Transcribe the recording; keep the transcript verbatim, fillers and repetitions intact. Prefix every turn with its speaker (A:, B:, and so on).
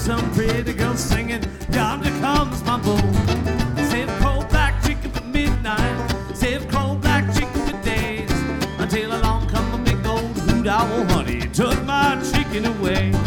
A: some pretty girl singing, yonder comes my bull. Save cold black chicken for midnight, save cold black chicken for days, until along come a big old hoot owl honey, took my chicken away.